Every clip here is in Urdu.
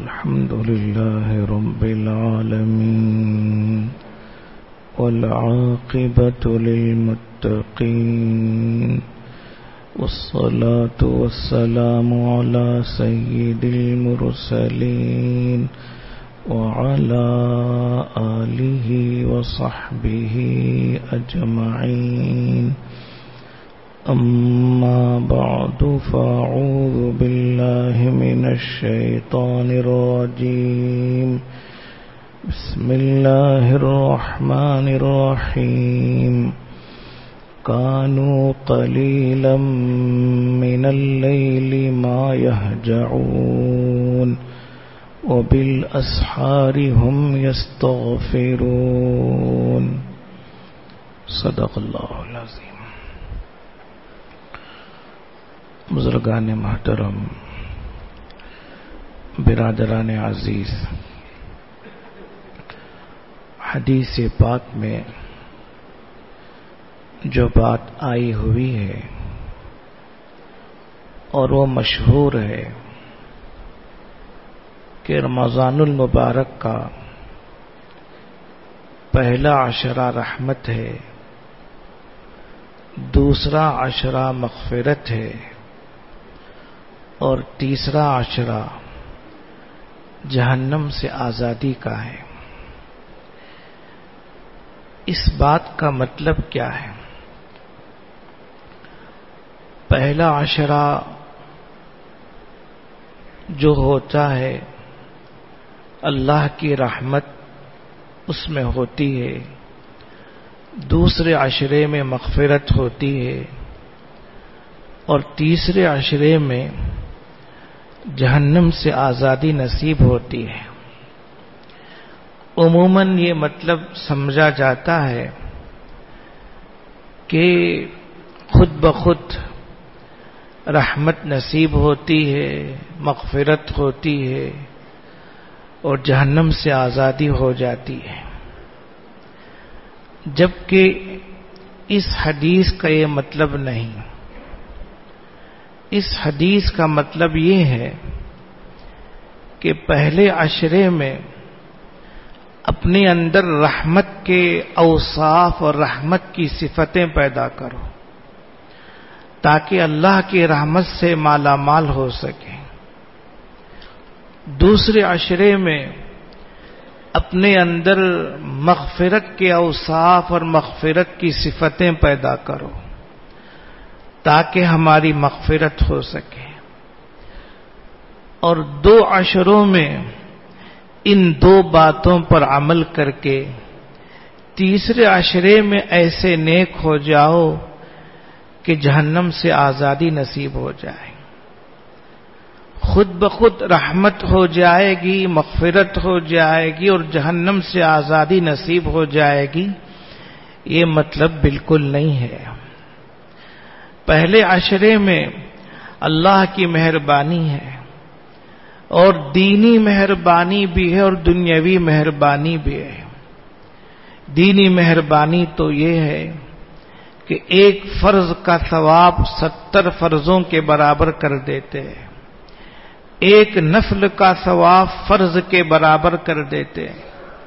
الحمد لله رب العالمين والعاقبة للمتقين والصلاة والسلام على سيد المرسلين وعلى آله وصحبه أجمعين أما بعد فأعوذ بالله من الشيطان الرجيم بسم الله الرحمن الرحيم كانوا قليلا من الليل ما يهجعون وبالأسحار هم يستغفرون صدق اللہ العظیم. بزرگان محترم، برادران عزیز، حدیث پاک میں جو بات آئی ہوئی ہے اور وہ مشہور ہے کہ رمضان المبارک کا پہلا عشرہ رحمت ہے، دوسرا عشرہ مغفرت ہے اور تیسرا عشرہ جہنم سے آزادی کا ہے. اس بات کا مطلب کیا ہے؟ پہلا عشرہ جو ہوتا ہے اللہ کی رحمت اس میں ہوتی ہے، دوسرے عشرے میں مغفرت ہوتی ہے اور تیسرے عشرے میں جہنم سے آزادی نصیب ہوتی ہے. عموماً یہ مطلب سمجھا جاتا ہے کہ خود بخود رحمت نصیب ہوتی ہے، مغفرت ہوتی ہے اور جہنم سے آزادی ہو جاتی ہے، جبکہ اس حدیث کا یہ مطلب نہیں. اس حدیث کا مطلب یہ ہے کہ پہلے عشرے میں اپنے اندر رحمت کے اوصاف اور رحمت کی صفتیں پیدا کرو تاکہ اللہ کی رحمت سے مالا مال ہو سکے. دوسرے عشرے میں اپنے اندر مغفرت کے اوصاف اور مغفرت کی صفتیں پیدا کرو تاکہ ہماری مغفرت ہو سکے. اور دو عشروں میں ان دو باتوں پر عمل کر کے تیسرے عشرے میں ایسے نیک ہو جاؤ کہ جہنم سے آزادی نصیب ہو جائے. خود بخود رحمت ہو جائے گی، مغفرت ہو جائے گی اور جہنم سے آزادی نصیب ہو جائے گی، یہ مطلب بالکل نہیں ہے. پہلے عشرے میں اللہ کی مہربانی ہے اور دینی مہربانی بھی ہے اور دنیاوی مہربانی بھی ہے. دینی مہربانی تو یہ ہے کہ ایک فرض کا ثواب 70 فرضوں کے برابر کر دیتے ہیں، ایک نفل کا ثواب فرض کے برابر کر دیتے ہیں،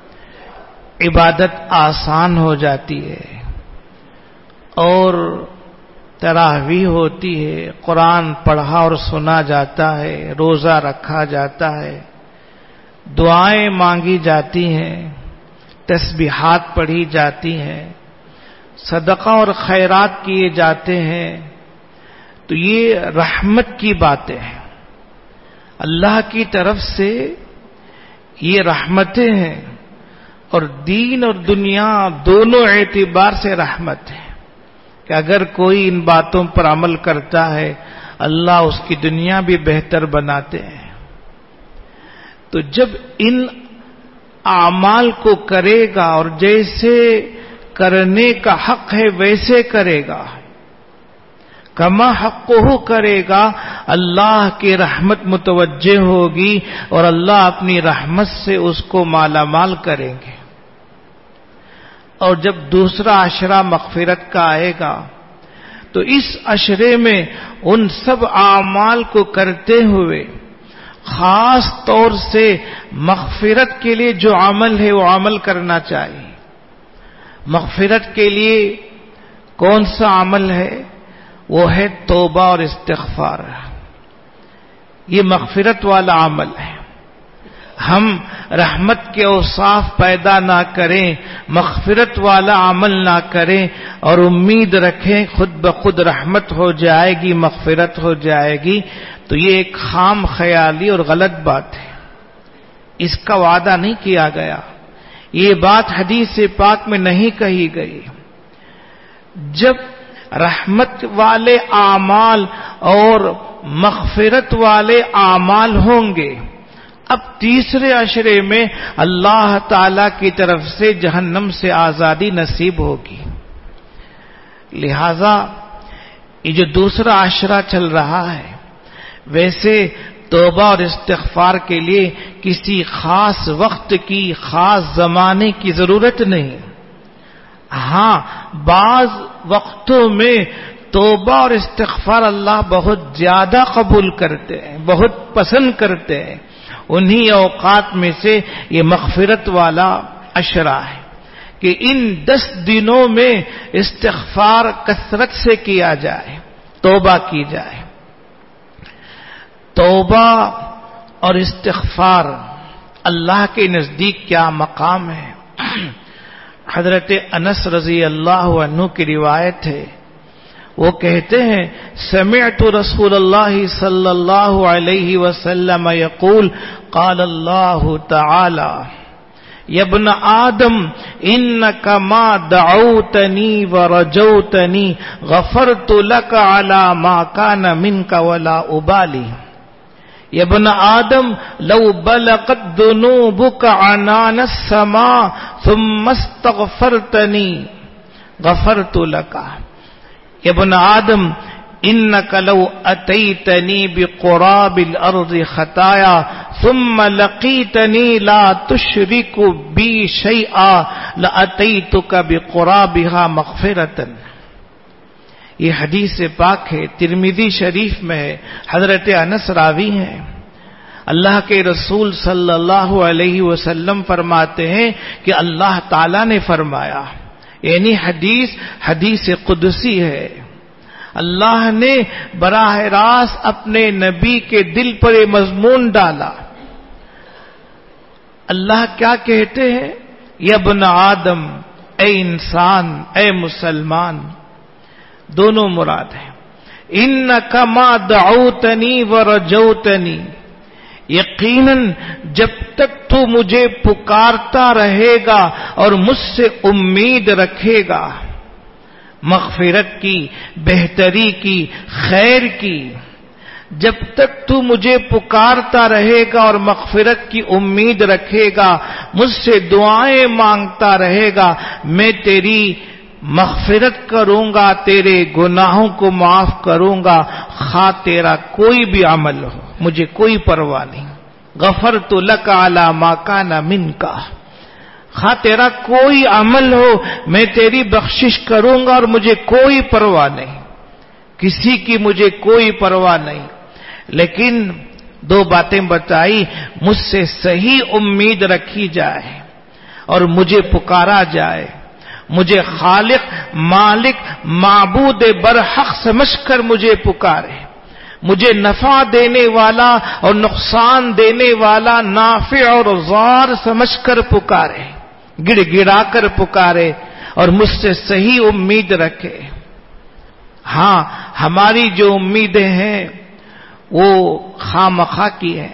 عبادت آسان ہو جاتی ہے اور تراویح ہوتی ہے، قرآن پڑھا اور سنا جاتا ہے، روزہ رکھا جاتا ہے، دعائیں مانگی جاتی ہیں، تسبیحات پڑھی جاتی ہیں، صدقہ اور خیرات کیے جاتے ہیں. تو یہ رحمت کی باتیں ہیں، اللہ کی طرف سے یہ رحمتیں ہیں اور دین اور دنیا دونوں اعتبار سے رحمت ہے کہ اگر کوئی ان باتوں پر عمل کرتا ہے اللہ اس کی دنیا بھی بہتر بناتے ہیں. تو جب ان اعمال کو کرے گا اور جیسے کرنے کا حق ہے ویسے کرے گا، کما حقہ کرے گا، اللہ کی رحمت متوجہ ہوگی اور اللہ اپنی رحمت سے اس کو مالا مال کریں گے. اور جب دوسرا عشرہ مغفرت کا آئے گا تو اس عشرے میں ان سب اعمال کو کرتے ہوئے خاص طور سے مغفرت کے لیے جو عمل ہے وہ عمل کرنا چاہیے. مغفرت کے لیے کون سا عمل ہے؟ وہ ہے توبہ اور استغفار. یہ مغفرت والا عمل ہے. ہم رحمت کے اوصاف پیدا نہ کریں، مغفرت والا عمل نہ کریں اور امید رکھیں خود بخود رحمت ہو جائے گی، مغفرت ہو جائے گی، تو یہ ایک خام خیالی اور غلط بات ہے. اس کا وعدہ نہیں کیا گیا، یہ بات حدیث پاک میں نہیں کہی گئی. جب رحمت والے اعمال اور مغفرت والے اعمال ہوں گے، اب تیسرے عشرے میں اللہ تعالی کی طرف سے جہنم سے آزادی نصیب ہوگی. لہذا یہ جو دوسرا عشرہ چل رہا ہے، ویسے توبہ اور استغفار کے لیے کسی خاص وقت کی، خاص زمانے کی ضرورت نہیں. ہاں، بعض وقتوں میں توبہ اور استغفار اللہ بہت زیادہ قبول کرتے ہیں، بہت پسند کرتے ہیں. انہی اوقات میں سے یہ مغفرت والا عشرہ ہے کہ ان 10 دنوں میں استغفار کثرت سے کیا جائے، توبہ کی جائے. توبہ اور استغفار اللہ کے نزدیک کیا مقام ہے؟ حضرت انس رضی اللہ عنہ کی روایت ہے، وہ کہتے ہیں سمعت رسول اللہ صلی اللہ علیہ وسلم یقول قال اللہ تعالی یا ابن آدم انک ما دعوتنی ورجوتنی غفرت لک علی ما کان منک ولا ابالی. یا ابن آدم لو بلغت ذنوبک عنان السماء ثم استغفرتنی غفرت لک. یا ابن آدم انک لو اتیتنی بقراب الارض خطایا ثم لقیتنی لا تشرک بی شیئا لاتیتک بقرابها مغفرتا. یہ حدیث پاک ہے، ترمذی شریف میں ہے، حضرت انس راوی ہیں. اللہ کے رسول صلی اللہ علیہ وسلم فرماتے ہیں کہ اللہ تعالی نے فرمایا، یعنی حدیث قدسی ہے. اللہ نے براہ راست اپنے نبی کے دل پر یہ مضمون ڈالا. اللہ کیا کہتے ہیں؟ یا ابن آدم، اے انسان، اے مسلمان. دونوں مراد ہیں. انک ما دعوتنی ورجوتنی، یقیناً جب تک تو مجھے پکارتا رہے گا اور مجھ سے امید رکھے گا مغفرت کی، بہتری کی، خیر کی، جب تک تو مجھے پکارتا رہے گا اور مغفرت کی امید رکھے گا، مجھ سے دعائیں مانگتا رہے گا، میں تیری مغفرت کروں گا، تیرے گناہوں کو معاف کروں گا، خواہ تیرا کوئی بھی عمل ہو، مجھے کوئی پرواہ نہیں. غفرت لک علی ما کان منک، خواہ تیرا کوئی عمل ہو میں تیری بخشش کروں گا اور مجھے کوئی پرواہ نہیں، کسی کی مجھے کوئی پرواہ نہیں. لیکن 2 باتیں بتائی، مجھ سے صحیح امید رکھی جائے اور مجھے پکارا جائے، مجھے خالق، مالک، معبود برحق سمجھ کر مجھے پکارے، مجھے نفع دینے والا اور نقصان دینے والا، نافع اور ضار سمجھ کر پکارے، گڑ گڑا کر پکارے اور مجھ سے صحیح امید رکھے. ہاں، ہماری جو امیدیں ہیں وہ خامخواہ کی ہیں.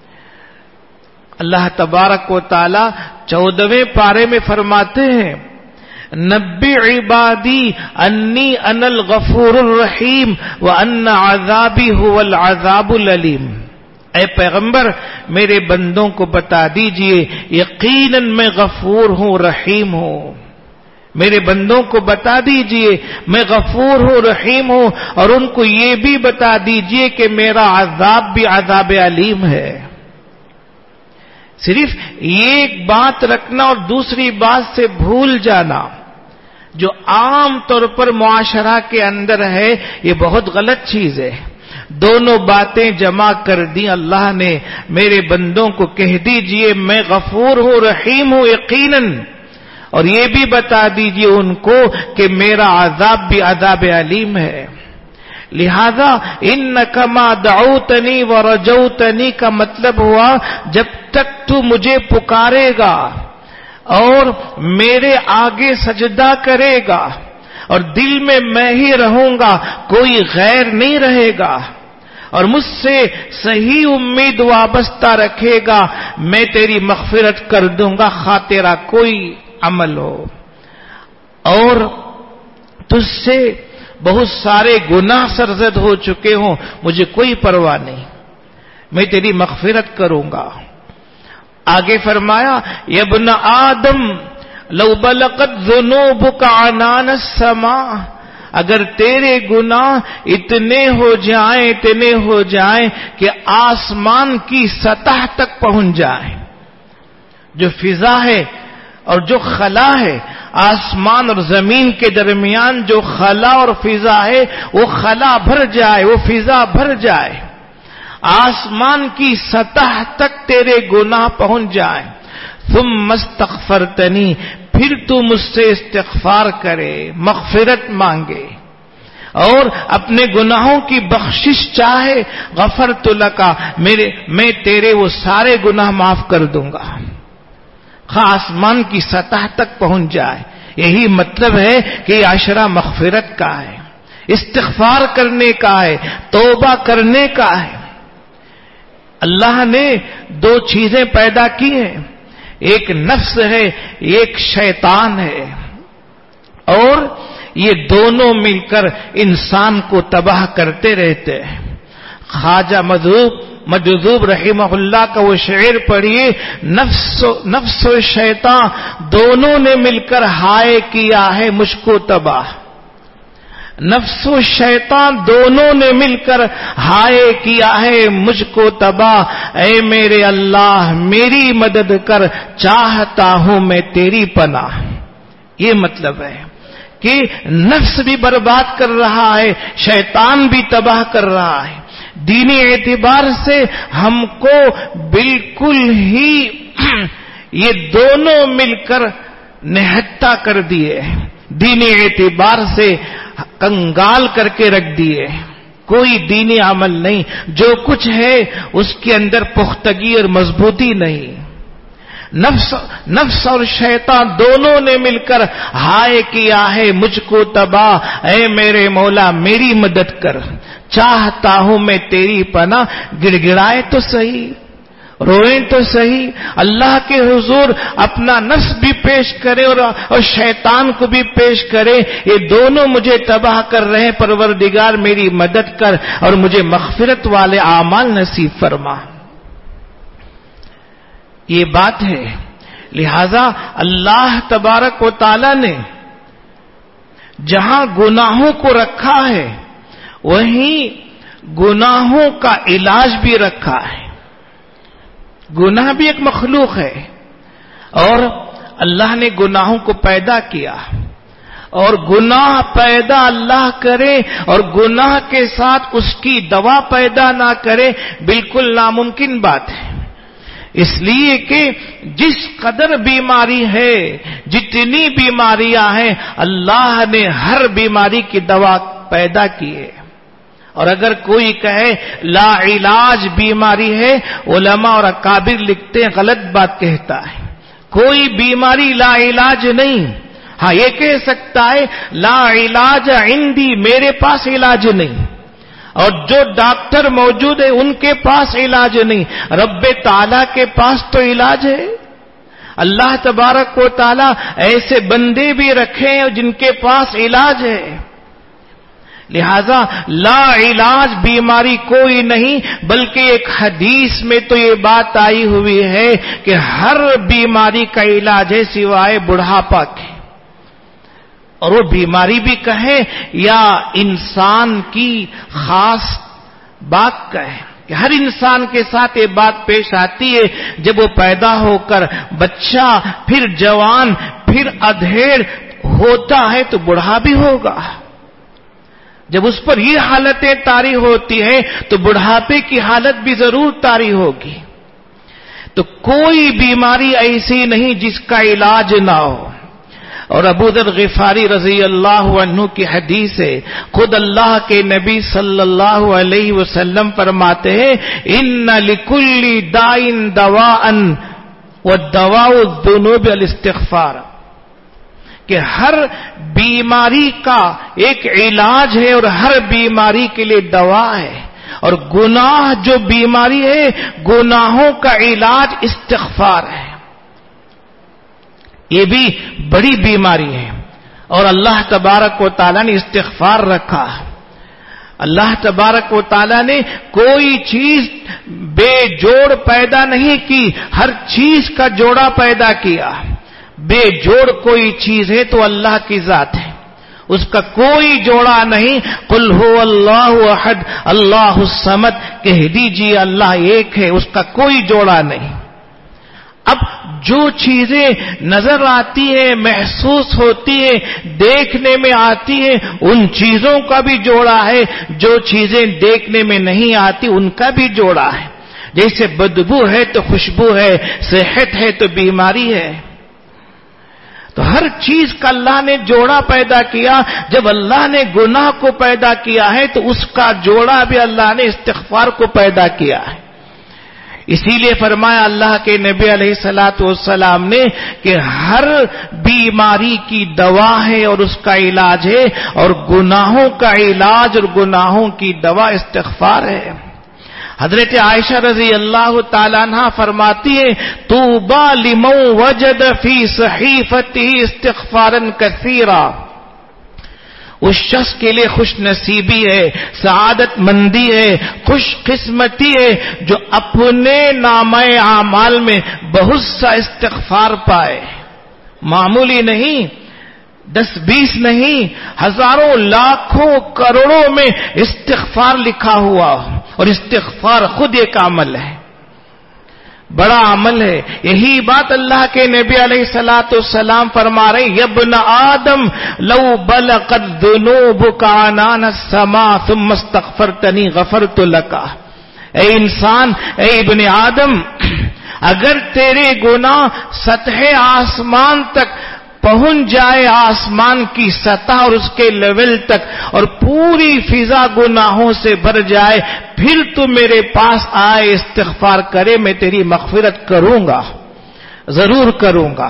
اللہ تبارک و تعالی 14ویں پارے میں فرماتے ہیں نبی عبادی انی انا الغفور الرحیم وان عذابی هو العذاب العلیم. اے پیغمبر میرے بندوں کو بتا دیجئے یقیناً میں غفور ہوں، رحیم ہوں. میرے بندوں کو بتا دیجئے میں غفور ہوں، رحیم ہوں، اور ان کو یہ بھی بتا دیجئے کہ میرا عذاب بھی عذاب علیم ہے. صرف ایک بات رکھنا اور دوسری بات سے بھول جانا جو عام طور پر معاشرہ کے اندر ہے، یہ بہت غلط چیز ہے. دونوں باتیں جمع کر دی اللہ نے. میرے بندوں کو کہہ دیجئے میں غفور ہوں، رحیم ہوں یقیناً، اور یہ بھی بتا دیجئے ان کو کہ میرا عذاب بھی عذاب علیم ہے. لہذا انک ما دعوتنی ورجوتنی کا مطلب ہوا جب تک تو مجھے پکارے گا اور میرے آگے سجدہ کرے گا اور دل میں ہی رہوں گا، کوئی غیر نہیں رہے گا، اور مجھ سے صحیح امید وابستہ رکھے گا، میں تیری مغفرت کر دوں گا خواہ تیرا کوئی عمل ہو. اور تجھ سے بہت سارے گناہ سرزد ہو چکے ہوں، مجھے کوئی پرواہ نہیں، میں تیری مغفرت کروں گا. آگے فرمایا یا ابن آدم لو بلغت ذنوبک عنان السماء، اگر تیرے گناہ اتنے ہو جائیں کہ آسمان کی سطح تک پہنچ جائیں. جو فضا ہے اور جو خلا ہے، آسمان اور زمین کے درمیان جو خلا اور فضا ہے، وہ خلا بھر جائے، وہ فضا بھر جائے، آسمان کی سطح تک تیرے گناہ پہنچ جائیں، ثم استغفرتنی، پھر تو مجھ سے استغفار کرے، مغفرت مانگے اور اپنے گناہوں کی بخشش چاہے، غفرت لکا، میں تیرے وہ سارے گناہ معاف کر دوں گا، آسمان کی سطح تک پہنچ جائے. یہی مطلب ہے کہ یہ عشرہ مغفرت کا ہے، استغفار کرنے کا ہے، توبہ کرنے کا ہے. اللہ نے دو چیزیں پیدا کی ہیں، ایک نفس ہے، ایک شیطان ہے، اور یہ دونوں مل کر انسان کو تباہ کرتے رہتے ہیں. خواجہ مجذوب رحمہ اللہ کا وہ شعر پڑھیے، نفس و شیطان دونوں نے مل کر ہائے کیا ہے مجھ کو تباہ. نفس و شیطان دونوں نے مل کر ہائے کیا ہے مجھ کو تباہ. اے میرے اللہ میری مدد کر، چاہتا ہوں میں تیری پناہ. یہ مطلب ہے کہ نفس بھی برباد کر رہا ہے، شیطان بھی تباہ کر رہا ہے. دینی اعتبار سے ہم کو بالکل ہی یہ دونوں مل کر نہتا کر دیے، دینی اعتبار سے کنگال کر کے رکھ دیے. کوئی دینی عمل نہیں، جو کچھ ہے اس کے اندر پختگی اور مضبوطی نہیں. نفس اور شیطان دونوں نے مل کر ہائے کیا ہے مجھ کو تباہ. اے میرے مولا میری مدد کر، چاہتا ہوں میں تیری پناہ. گڑگڑائے تو صحیح، روئیں تو صحیح، اللہ کے حضور اپنا نفس بھی پیش کرے اور شیطان کو بھی پیش کرے. یہ دونوں مجھے تباہ کر رہے ہیں، پروردگار میری مدد کر اور مجھے مغفرت والے اعمال نصیب فرما. یہ بات ہے. لہذا اللہ تبارک و تعالی نے جہاں گناہوں کو رکھا ہے وہیں گناہوں کا علاج بھی رکھا ہے. گناہ بھی ایک مخلوق ہے اور اللہ نے گناہوں کو پیدا کیا، اور گناہ پیدا اللہ کرے اور گناہ کے ساتھ اس کی دوا پیدا نہ کرے، بالکل ناممکن بات ہے. اس لیے کہ جس قدر بیماری ہے، جتنی بیماریاں ہیں، اللہ نے ہر بیماری کی دوا پیدا کی ہے. اور اگر کوئی کہے لا علاج بیماری ہے، علماء اور اکابر لکھتے ہیں غلط بات کہتا ہے. کوئی بیماری لا علاج نہیں. ہاں یہ کہہ سکتا ہے لا علاج عندی، میرے پاس علاج نہیں، اور جو ڈاکٹر موجود ہے ان کے پاس علاج نہیں. رب تعالیٰ کے پاس تو علاج ہے. اللہ تبارک و تعالیٰ ایسے بندے بھی رکھے ہیں جن کے پاس علاج ہے. لہذا لا علاج بیماری کوئی نہیں، بلکہ ایک حدیث میں تو یہ بات آئی ہوئی ہے کہ ہر بیماری کا علاج ہے سوائے بڑھاپا کے. اور وہ بیماری بھی کہیں یا انسان کی خاص بات کہیں کہ ہر انسان کے ساتھ یہ بات پیش آتی ہے جب وہ پیدا ہو کر بچہ، پھر جوان، پھر ادھیڑ ہوتا ہے تو بوڑھا بھی ہوگا. جب اس پر یہ حالتیں طاری ہوتی ہیں تو بڑھاپے کی حالت بھی ضرور طاری ہوگی. تو کوئی بیماری ایسی نہیں جس کا علاج نہ ہو. اور ابو ذر غفاری رضی اللہ عنہ کی حدیث ہے، خود اللہ کے نبی صلی اللہ علیہ وسلم فرماتے ہیں ان لکل داء دواء والدواء الذنوب الاستغفار، کہ ہر بیماری کا ایک علاج ہے اور ہر بیماری کے لیے دوا ہے، اور گناہ جو بیماری ہے گناہوں کا علاج استغفار ہے. یہ بھی بڑی بیماری ہے اور اللہ تبارک و تعالیٰ نے استغفار رکھا. اللہ تبارک و تعالیٰ نے کوئی چیز بے جوڑ پیدا نہیں کی، ہر چیز کا جوڑا پیدا کیا. بے جوڑ کوئی چیز ہے تو اللہ کی ذات ہے، اس کا کوئی جوڑا نہیں. قل هو اللہ احد اللہ الصمد، کہہ دیجیے اللہ ایک ہے، اس کا کوئی جوڑا نہیں. اب جو چیزیں نظر آتی ہیں، محسوس ہوتی ہیں، دیکھنے میں آتی ہیں، ان چیزوں کا بھی جوڑا ہے. جو چیزیں دیکھنے میں نہیں آتی ان کا بھی جوڑا ہے. جیسے بدبو ہے تو خوشبو ہے، صحت ہے تو بیماری ہے. تو ہر چیز کا اللہ نے جوڑا پیدا کیا. جب اللہ نے گناہ کو پیدا کیا ہے تو اس کا جوڑا بھی اللہ نے استغفار کو پیدا کیا ہے. اسی لیے فرمایا اللہ کے نبی علیہ الصلوۃ والسلام نے کہ ہر بیماری کی دوا ہے اور اس کا علاج ہے، اور گناہوں کا علاج اور گناہوں کی دوا استغفار ہے. حضرت عائشہ رضی اللہ تعالیٰ عنہ فرماتی ہے طوبی لمن وجد فی صحیفته استغفارا کثیرا، اس شخص کے لیے خوش نصیبی ہے، سعادت مندی ہے، خوش قسمتی ہے جو اپنے نامہ اعمال میں بہت سا استغفار پائے. معمولی نہیں، 10-20 نہیں، ہزاروں لاکھوں کروڑوں میں استغفار لکھا ہوا، اور استغفار خود ایک عمل ہے، بڑا عمل ہے. یہی بات اللہ کے نبی علیہ الصلوۃ والسلام فرما رہے ہیں ابن آدم لو بلغت ذنوبک عنان السماء ثم استغفرتنی غفرت لک. اے انسان، اے ابن آدم، اگر تیرے گناہ سطح آسمان تک پہنچ جائے، آسمان کی سطح اور اس کے لیول تک، اور پوری فضا گناہوں سے بھر جائے، پھر تو میرے پاس آئے استغفار کرے، میں تیری مغفرت کروں گا، ضرور کروں گا.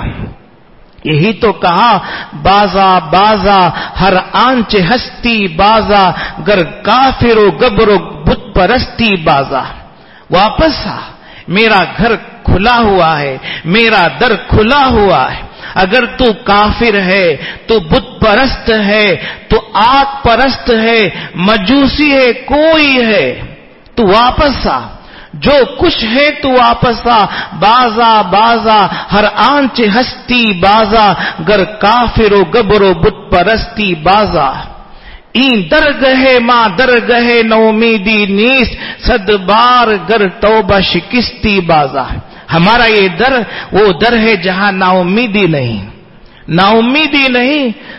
یہی تو کہا بازا بازا ہر آنچ ہستی بازا، گر کافر و گبر و بت پرستی بازا. واپس آ، میرا گھر کھلا ہوا ہے، میرا در کھلا ہوا ہے. اگر تو کافر ہے، تو بت پرست ہے، تو آگ پرست ہے، مجوسی ہے، کوئی ہے، تو واپس آ. جو کچھ ہے تو واپس آ. بازا بازا ہر آنچ ہستی بازا، گر کافر و گبر و بت پرستی بازا. این درگہ ماں درگہ نومیدی نیس، صد بار گر توبہ شکستی بازا. ہمارا یہ در وہ در ہے جہاں نا امیدی نہیں، نا امیدی نہیں.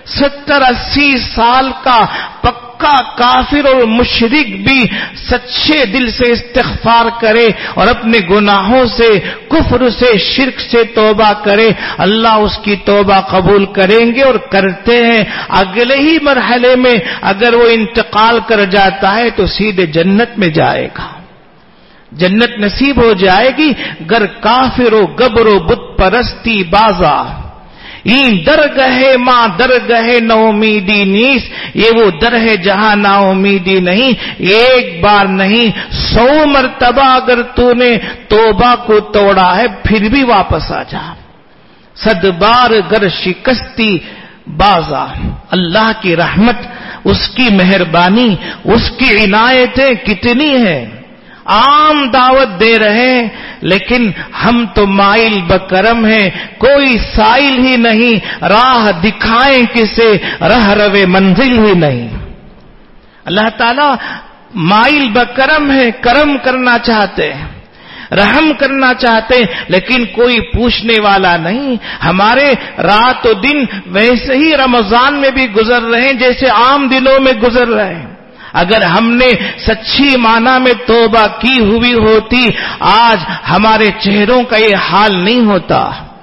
70-80 سال کا پکا کافر اور مشرک بھی سچے دل سے استغفار کرے اور اپنے گناہوں سے، کفر سے، شرک سے توبہ کرے، اللہ اس کی توبہ قبول کریں گے اور کرتے ہیں. اگلے ہی مرحلے میں اگر وہ انتقال کر جاتا ہے تو سیدھے جنت میں جائے گا، جنت نصیب ہو جائے گی. گر کافر و گبر و بت پرستی بازا، این درگہ ماں درگہ نا امیدی نیس. یہ وہ در ہے جہاں نا امیدی نہیں. ایک بار نہیں، 100 مرتبہ اگر تو نے توبہ کو توڑا ہے پھر بھی واپس آ جا. 100 بار گر شکستی بازا. اللہ کی رحمت، اس کی مہربانی، اس کی عنایتیں کتنی ہیں. عام دعوت دے رہے ہیں لیکن ہم تو مائل بکرم ہیں، کوئی سائل ہی نہیں، راہ دکھائیں کسے، رہ روے منزل ہی نہیں. اللہ تعالیٰ مائل بکرم ہے، کرم کرنا چاہتے ہیں. رحم کرنا چاہتے ہیں لیکن کوئی پوچھنے والا نہیں. ہمارے رات و دن ویسے ہی رمضان میں بھی گزر رہے ہیں جیسے عام دنوں میں گزر رہے ہیں. اگر ہم نے سچی معنی میں توبہ کی ہوئی ہوتی آج ہمارے چہروں کا یہ حال نہیں ہوتا،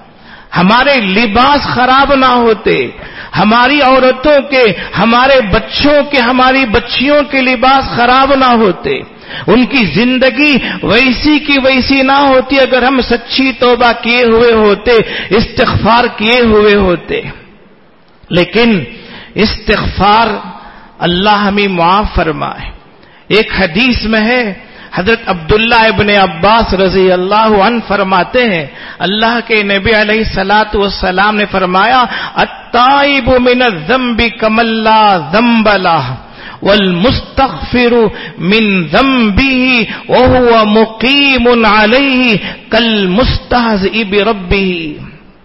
ہمارے لباس خراب نہ ہوتے، ہماری عورتوں کے، ہمارے بچوں کے، ہماری بچیوں کے لباس خراب نہ ہوتے، ان کی زندگی ویسی کی ویسی نہ ہوتی اگر ہم سچی توبہ کیے ہوئے ہوتے، استغفار کیے ہوئے ہوتے. لیکن استغفار اللہ ہمیں معاف فرمائے. ایک حدیث میں ہے، حضرت عبداللہ ابن عباس رضی اللہ عنہ فرماتے ہیں اللہ کے نبی علیہ الصلوۃ والسلام نے فرمایا التائب من الذنب کمن لا ذنب له والمستغفر من ذنبه وهو مقیم علیہ کالمستہزئ بربہ.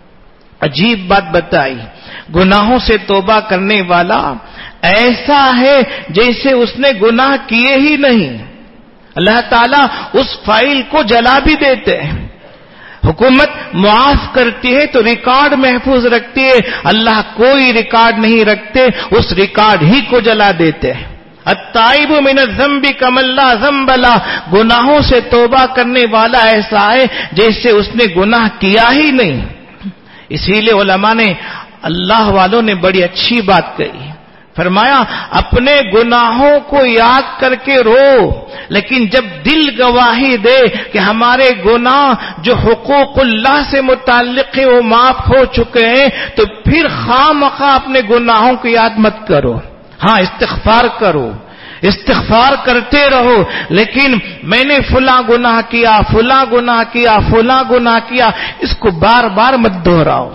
عجیب بات بتائی، گناہوں سے توبہ کرنے والا ایسا ہے جیسے اس نے گناہ کیے ہی نہیں. اللہ تعالیٰ اس فائل کو جلا بھی دیتے ہیں. حکومت معاف کرتی ہے تو ریکارڈ محفوظ رکھتی ہے، اللہ کوئی ریکارڈ نہیں رکھتے، اس ریکارڈ ہی کو جلا دیتے ہیں. التائب من الذنب کمن لا ذنب له، گناہوں سے توبہ کرنے والا ایسا ہے جیسے اس نے گناہ کیا ہی نہیں. اسی لیے علماء نے، اللہ والوں نے بڑی اچھی بات کہی، فرمایا اپنے گناہوں کو یاد کر کے رو، لیکن جب دل گواہی دے کہ ہمارے گناہ جو حقوق اللہ سے متعلق ہیں وہ معاف ہو چکے ہیں تو پھر خواہ اپنے گناہوں کو یاد مت کرو. ہاں استغفار کرو، استغفار کرتے رہو، لیکن میں نے فلاں گناہ کیا، فلاں گناہ کیا، فلاں گناہ کیا، اس کو بار بار مت دہراؤ.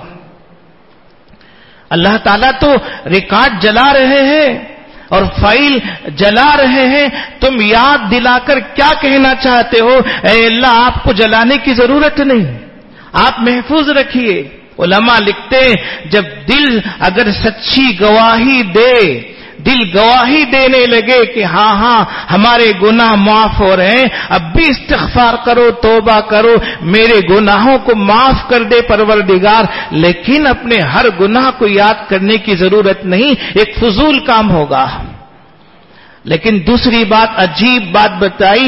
اللہ تعالیٰ تو ریکارڈ جلا رہے ہیں اور فائل جلا رہے ہیں، تم یاد دلا کر کیا کہنا چاہتے ہو؟ اے اللہ آپ کو جلانے کی ضرورت نہیں، آپ محفوظ رکھیے. علماء لکھتے ہیں جب دل اگر سچی گواہی دے، دل گواہی دینے لگے کہ ہاں ہمارے گناہ معاف ہو رہے ہیں، اب بھی استغفار کرو، توبہ کرو، میرے گناہوں کو معاف کر دے پروردگار، لیکن اپنے ہر گناہ کو یاد کرنے کی ضرورت نہیں، ایک فضول کام ہوگا. لیکن دوسری بات، عجیب بات بتائی،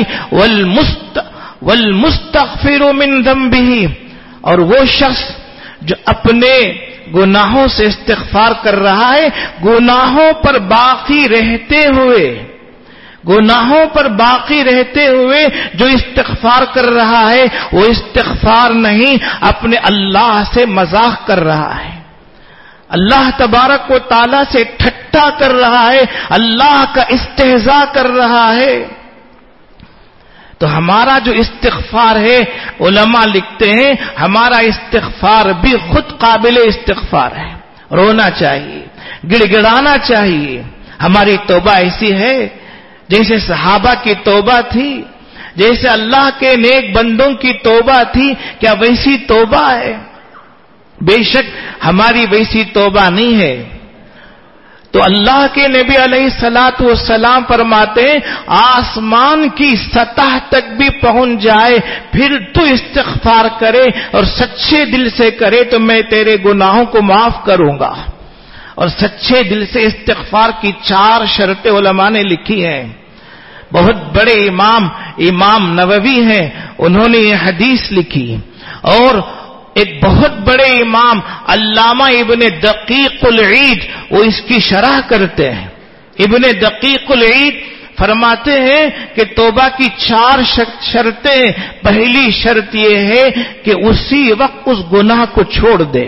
والمستغفر من ذنبہ، اور وہ شخص جو اپنے گناہوں سے استغفار کر رہا ہے، گناہوں پر باقی رہتے ہوئے، گناہوں پر باقی رہتے ہوئے جو استغفار کر رہا ہے وہ استغفار نہیں، اپنے اللہ سے مذاق کر رہا ہے، اللہ تبارک و تعالی سے ٹھٹا کر رہا ہے، اللہ کا استہزاء کر رہا ہے. تو ہمارا جو استغفار ہے، علماء لکھتے ہیں ہمارا استغفار بھی خود قابل استغفار ہے. رونا چاہیے، گڑ گڑانا چاہیے. ہماری توبہ ایسی ہے جیسے صحابہ کی توبہ تھی، جیسے اللہ کے نیک بندوں کی توبہ تھی، کیا ویسی توبہ ہے؟ بے شک ہماری ویسی توبہ نہیں ہے. تو اللہ کے نبی علیہ الصلوۃ والسلام فرماتے ہیں آسمان کی سطح تک بھی پہنچ جائے پھر تو استغفار کرے اور سچے دل سے کرے تو میں تیرے گناہوں کو معاف کروں گا. اور سچے دل سے استغفار کی 4 شرطیں علماء نے لکھی ہیں. بہت بڑے امام نووی ہیں، انہوں نے یہ حدیث لکھی. اور ایک بہت بڑے امام علامہ ابن دقیق العید وہ اس کی شرح کرتے ہیں. ابن دقیق العید فرماتے ہیں کہ توبہ کی 4 شرطیں. پہلی شرط یہ ہے کہ اسی وقت اس گناہ کو چھوڑ دے،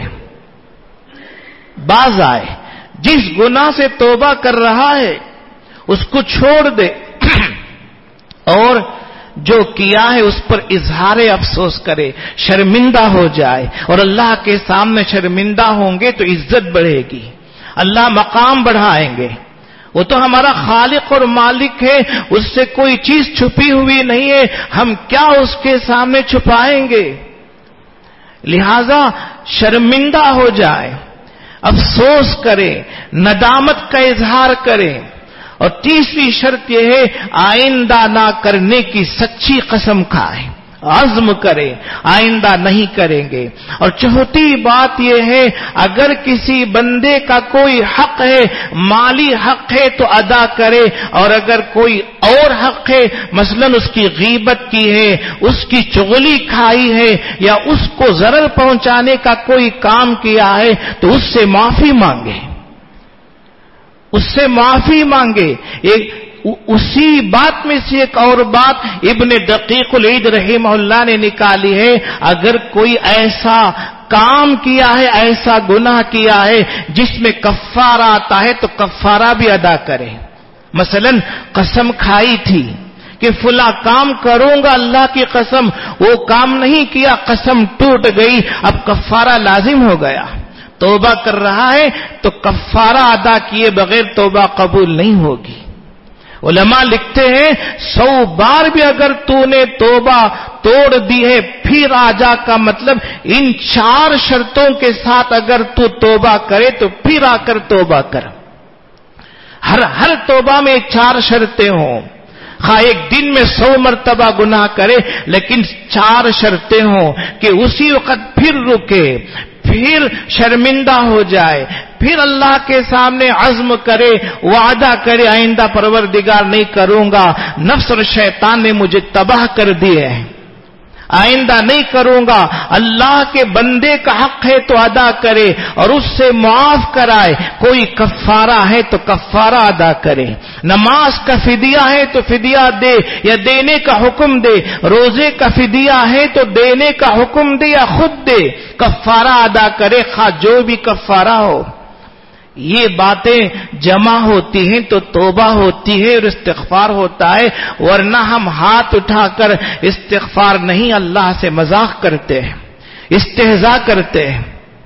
باز آئے، جس گناہ سے توبہ کر رہا ہے اس کو چھوڑ دے، اور جو کیا ہے اس پر اظہار افسوس کرے، شرمندہ ہو جائے. اور اللہ کے سامنے شرمندہ ہوں گے تو عزت بڑھے گی، اللہ مقام بڑھائیں گے. وہ تو ہمارا خالق اور مالک ہے، اس سے کوئی چیز چھپی ہوئی نہیں ہے، ہم کیا اس کے سامنے چھپائیں گے؟ لہذا شرمندہ ہو جائے، افسوس کرے، ندامت کا اظہار کرے. اور تیسری شرط یہ ہے آئندہ نہ کرنے کی سچی قسم کھائے. عزم کرے آئندہ نہیں کریں گے۔ اور چوتھی بات یہ ہے، اگر کسی بندے کا کوئی حق ہے، مالی حق ہے تو ادا کرے، اور اگر کوئی اور حق ہے، مثلا اس کی غیبت کی ہے، اس کی چغلی کھائی ہے، یا اس کو ضرر پہنچانے کا کوئی کام کیا ہے، تو اس سے معافی مانگے، اس سے معافی مانگے۔ اسی بات میں سے ایک اور بات ابن دقیق العید رحمہ اللہ نے نکالی ہے، اگر کوئی ایسا کام کیا ہے، ایسا گناہ کیا ہے جس میں کفارہ آتا ہے تو کفارہ بھی ادا کرے۔ مثلا قسم کھائی تھی کہ فلاں کام کروں گا اللہ کی قسم، وہ کام نہیں کیا، قسم ٹوٹ گئی، اب کفارہ لازم ہو گیا۔ توبہ کر رہا ہے تو کفارہ ادا کیے بغیر توبہ قبول نہیں ہوگی۔ علماء لکھتے ہیں 100 بار بھی اگر تو نے توبہ توڑ دی ہے پھر آجا کا مطلب ان 4 شرطوں کے ساتھ اگر تو توبہ کرے تو پھر آ کر توبہ کر۔ ہر توبہ میں 4 شرطیں ہوں، خواہ ایک دن میں 100 مرتبہ گناہ کرے لیکن 4 شرطیں ہوں کہ اسی وقت پھر رکے، پھر شرمندہ ہو جائے، پھر اللہ کے سامنے عزم کرے، وعدہ کرے آئندہ پروردگار نہیں کروں گا، نفس اور شیطان نے مجھے تباہ کر دیے ہیں، آئندہ نہیں کروں گا، اللہ کے بندے کا حق ہے تو ادا کرے اور اس سے معاف کرائے، کوئی کفارہ ہے تو کفارہ ادا کرے، نماز کا فدیہ ہے تو فدیہ دے یا دینے کا حکم دے، روزے کا فدیہ ہے تو دینے کا حکم دے یا خود دے، کفارہ ادا کرے، خواہ جو بھی کفارہ ہو۔ یہ باتیں جمع ہوتی ہیں تو توبہ ہوتی ہے اور استغفار ہوتا ہے، ورنہ ہم ہاتھ اٹھا کر استغفار نہیں، اللہ سے مذاق کرتے ہیں، استہزاء کرتے ہیں۔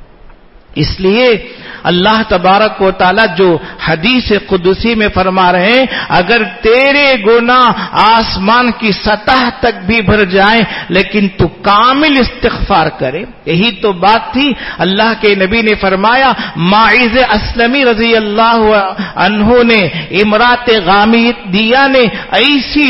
اس لیے اللہ تبارک و تعالی جو حدیث قدسی میں فرما رہے ہیں، اگر تیرے گناہ آسمان کی سطح تک بھی بھر جائیں لیکن تو کامل استغفار کرے، یہی تو بات تھی۔ اللہ کے نبی نے فرمایا، ماعز اسلمی رضی اللہ عنہ نے، امرات غامدیہ نے ایسی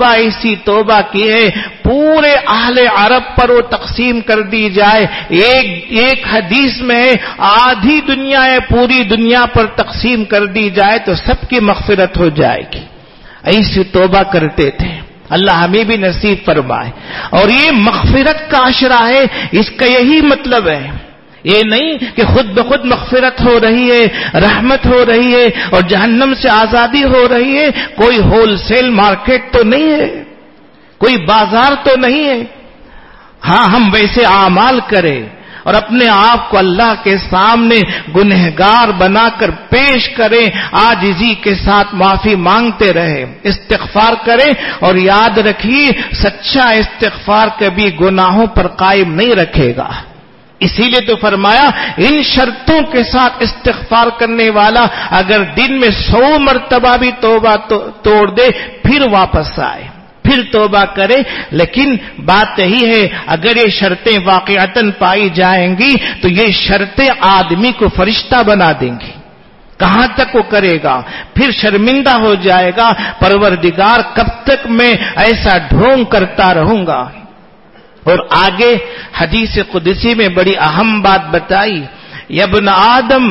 توبہ کی ہے، پورے اہل عرب پر وہ تقسیم کر دی جائے، ایک حدیث میں ہے آدھی دنیا ہے، پوری دنیا پر تقسیم کر دی جائے تو سب کی مغفرت ہو جائے گی، ایسی توبہ کرتے تھے۔ اللہ ہمیں بھی نصیب فرمائے۔ اور یہ مغفرت کا عشرہ ہے، اس کا یہی مطلب ہے، یہ نہیں کہ خود بخود مغفرت ہو رہی ہے، رحمت ہو رہی ہے اور جہنم سے آزادی ہو رہی ہے، کوئی ہول سیل مارکیٹ تو نہیں ہے، کوئی بازار تو نہیں ہے۔ ہاں ہم ویسے اعمال کریں اور اپنے آپ کو اللہ کے سامنے گنہگار بنا کر پیش کریں، عاجزی کے ساتھ معافی مانگتے رہیں، استغفار کریں، اور یاد رکھیے سچا استغفار کبھی گناہوں پر قائم نہیں رکھے گا۔ اسی لیے تو فرمایا ان شرطوں کے ساتھ استغفار کرنے والا اگر دن میں 100 مرتبہ بھی توبہ توڑ دے پھر واپس آئے، پھر توبہ کرے۔ لیکن بات یہی ہے اگر یہ شرطیں واقعتاً پائی جائیں گی تو یہ شرطیں آدمی کو فرشتہ بنا دیں گی، کہاں تک وہ کرے گا، پھر شرمندہ ہو جائے گا، پروردگار کب تک میں ایسا ڈھونگ کرتا رہوں گا۔ اور آگے حدیث قدسی میں بڑی اہم بات بتائی، یا ابن آدم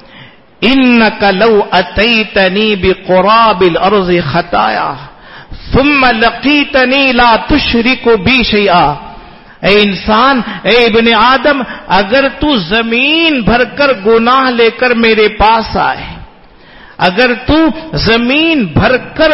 انک لو اتیتنی بقراب الارض خطایا ثم لقیتنی لا تشرک بی شیئا، اے انسان، اے ابن آدم، اگر تو زمین بھر کر گناہ لے کر میرے پاس آئے، اگر تو زمین بھر کر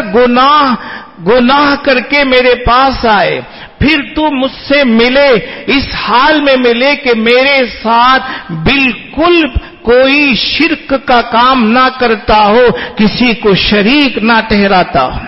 گناہ کر کے میرے پاس آئے، پھر تو مجھ سے ملے، اس حال میں ملے کہ میرے ساتھ بالکل کوئی شرک کا کام نہ کرتا ہو، کسی کو شریک نہ ٹھہراتا ہو،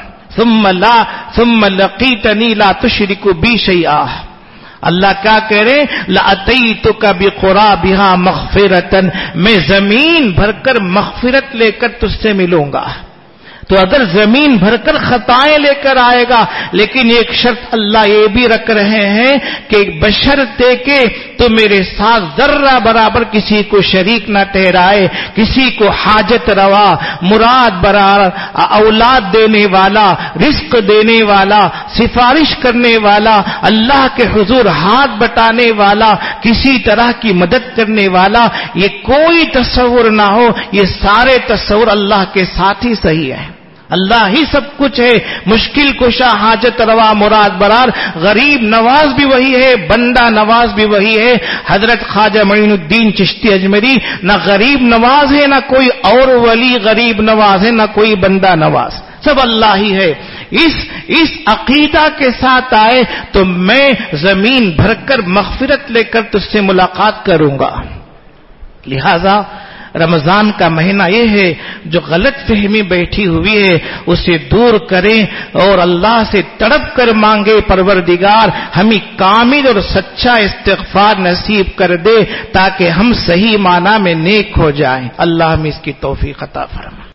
ثم لقیتنی لا تشرک بی شیئا، اللہ کیا کہہ رہے، لَأَتَيْتُكَ بِقُرَابِهَا مَغْفِرَةً، میں زمین بھر کر مغفرت لے کر تجھ سے ملوں گا۔ تو اگر زمین بھر کر خطائیں لے کر آئے گا، لیکن ایک شرط اللہ یہ بھی رکھ رہے ہیں کہ بشرطے کہ تو میرے ساتھ ذرہ برابر کسی کو شریک نہ ٹھہرائے، کسی کو حاجت روا، مراد برار، اولاد دینے والا، رزق دینے والا، سفارش کرنے والا، اللہ کے حضور ہاتھ بٹانے والا، کسی طرح کی مدد کرنے والا، یہ کوئی تصور نہ ہو۔ یہ سارے تصور اللہ کے ساتھ ہی صحیح ہے۔ اللہ ہی سب کچھ ہے، مشکل کشا، حاجت روا، مراد برار، غریب نواز بھی وہی ہے، بندہ نواز بھی وہی ہے۔ حضرت خواجہ معین الدین چشتی اجمری نہ غریب نواز ہے، نہ کوئی اور ولی غریب نواز ہے، نہ کوئی بندہ نواز، سب اللہ ہی ہے۔ اس عقیدہ کے ساتھ آئے تو میں زمین بھر کر مغفرت لے کر تجھ سے ملاقات کروں گا۔ لہذا رمضان کا مہینہ یہ ہے جو غلط فہمی بیٹھی ہوئی ہے اسے دور کریں اور اللہ سے تڑپ کر مانگے، پروردگار ہمیں کامل اور سچا استغفار نصیب کر دے تاکہ ہم صحیح معنی میں نیک ہو جائیں۔ اللہ ہمیں اس کی توفیق عطا فرمائے۔